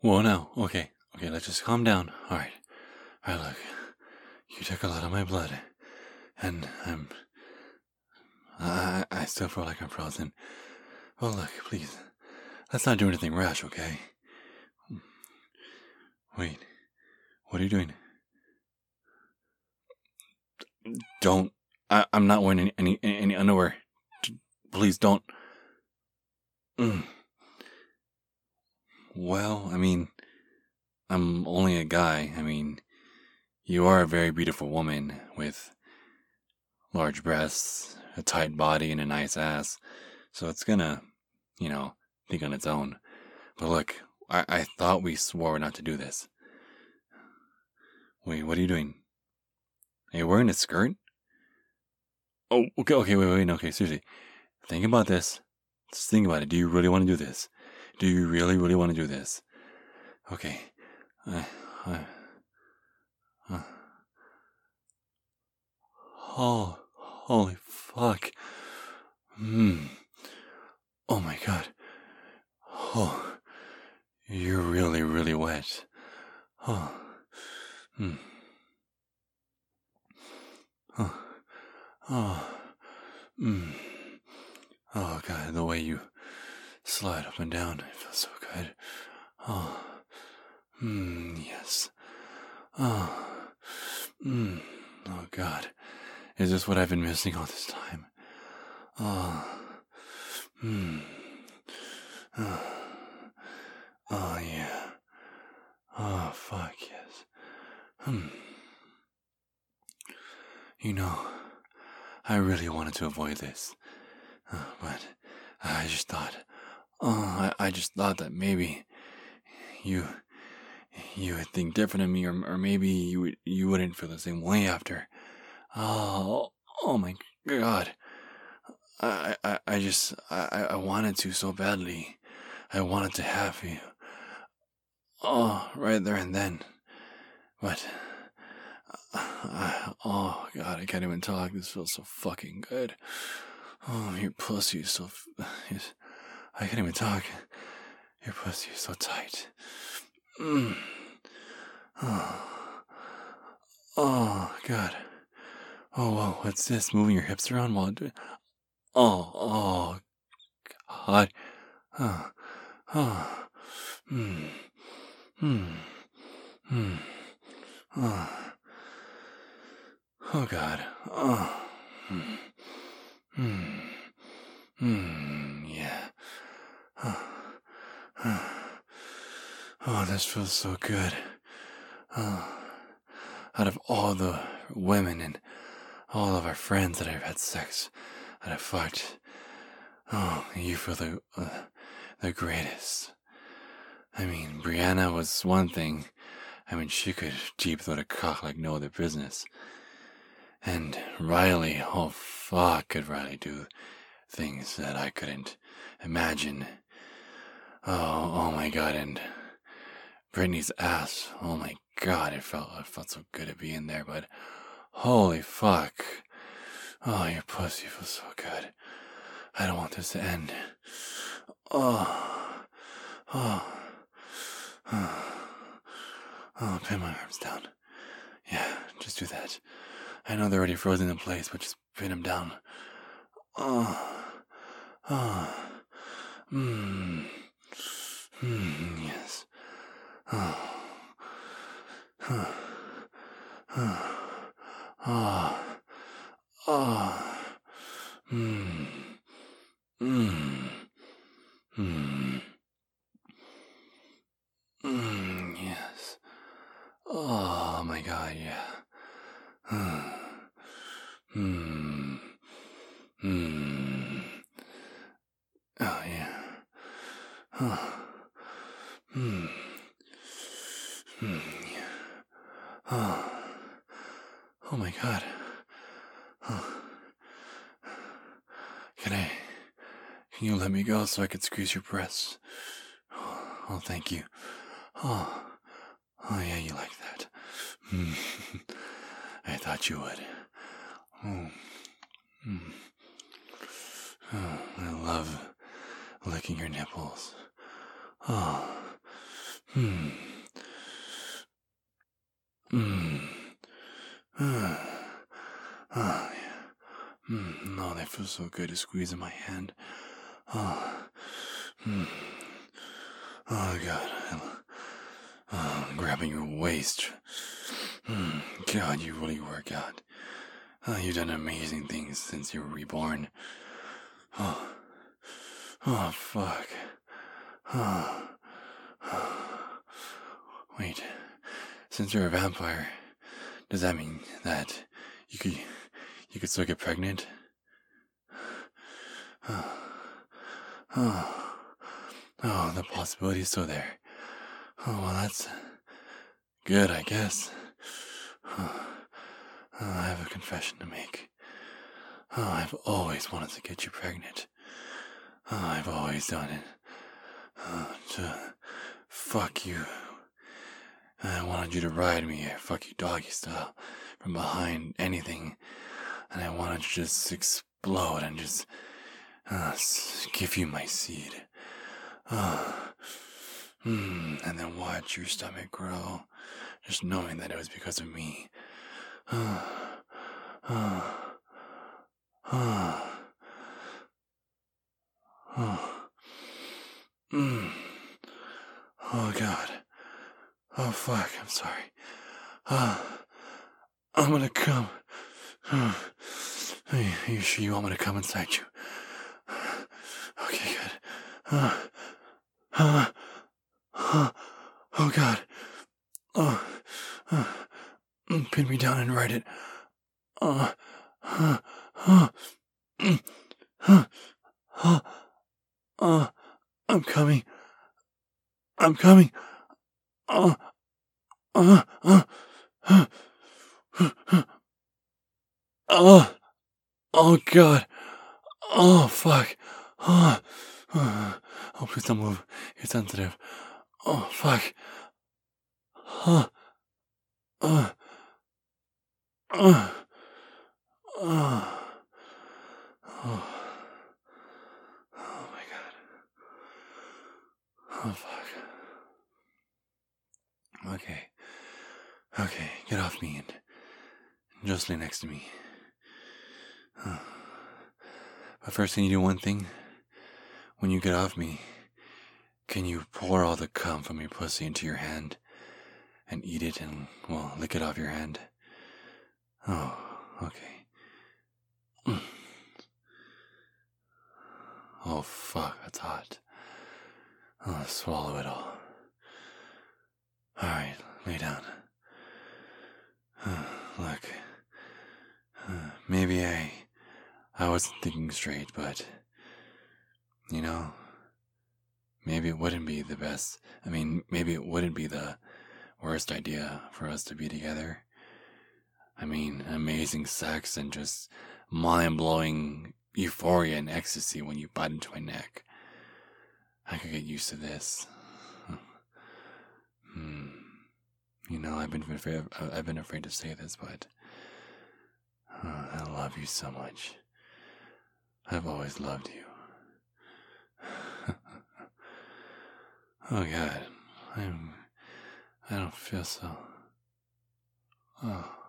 Whoa, now. Okay. Okay, let's just calm down. Alright. Alright, look. You took a lot of my blood. And I still feel like I'm frozen. Well, look, please. Let's not do anything rash, okay? Wait. What are you doing? Don't. I'm not wearing any underwear. Please don't. Well, I mean, I'm only a guy. I mean, you are a very beautiful woman with large breasts, a tight body, and a nice ass. So it's gonna, think on its own. But look, I thought we swore not to do this. Wait, what are you doing? Are you wearing a skirt? Oh, okay, wait, okay, seriously. Think about this. Just think about it. Do you really want to do this? Do you really, really want to do this? Okay. Oh, holy fuck. Oh my god. Oh, you're really, really wet. Oh. Oh. Oh. Oh god, the way you slide up and down, it feels so good. Oh. Yes. Oh. Oh god. Is this what I've been missing all this time? Oh. Oh yeah. Oh fuck yes. I really wanted to avoid this. But I just thought, I just thought that maybe you would think different of me, or maybe you wouldn't feel the same way after. Oh my god. I wanted to so badly. I wanted to have you. Oh, right there and then. But, oh god, I can't even talk. This feels so fucking good. Oh, your pussy is so, I can't even talk. Your pussy is so tight. Oh god. Oh, whoa, what's this? Moving your hips around while doing... Oh, god. Oh, oh, oh, god. Oh, yeah. Oh, this feels so good. Out of all the women and all of our friends that I've had sex, that I've fucked, oh, you feel the greatest. I mean, Brianna was one thing. I mean, she could deep throat a cock like no other business. And Riley, oh fuck, could Riley do things that I couldn't imagine. Oh my god, and Brittany's ass, oh my god, it felt so good to be in there, but holy fuck. Oh, your pussy feels so good. I don't want this to end. Oh, pin my arms down. Yeah, just do that. I know they're already frozen in place, but just pin them down. Yes. Yes. Oh my god, yeah. Oh yeah. Yeah. Oh my god. Can you let me go so I can squeeze your breasts? Oh, thank you. Oh yeah, you like that. I thought you would. I love licking your nipples. Oh, Hmm. Hmm. Oh, yeah. No, they feel so good to squeeze in my hand. Oh. Hmm. Oh, God. Grabbing your waist. God, you really work out. You've done amazing things since you were reborn. Oh, oh fuck. Oh. Wait, since you're a vampire, does that mean that you could still get pregnant? Oh, oh, the possibility's still there. Oh, well, that's good, I guess. I have a confession to make. I've always wanted to get you pregnant. I've always done it. To fuck you. I wanted you to ride me, fuck you doggy style, from behind anything. And I wanted to just explode and just give you my seed. And then watch your stomach grow, just knowing that it was because of me. Oh, God. Oh, fuck, I'm sorry. I'm gonna come. Are you sure you want me to come inside you? Okay, good. Oh, God. Pin me down and write it. I'm coming. I'm coming. Oh, God. Oh, fuck. Oh, please don't move. You're sensitive. Oh, fuck. Oh, oh, oh, oh, oh, oh my God. Oh, fuck. Okay, get off me and just lay next to me. But first, can you do one thing? When you get off me, can you pour all the cum from your pussy into your hand and eat it and, well, lick it off your hand? Oh, okay. Oh, fuck, that's hot. I'll swallow it all. Alright, lay down. Look, maybe I wasn't thinking straight, but, you know, maybe it wouldn't be the best. I mean, maybe it wouldn't be the worst idea for us to be together. I mean, amazing sex and just mind-blowing euphoria and ecstasy when you bite into my neck. I could get used to this. You know, I've been afraid to say this, but I love you so much. I've always loved you. Oh, God, I don't feel so. Oh.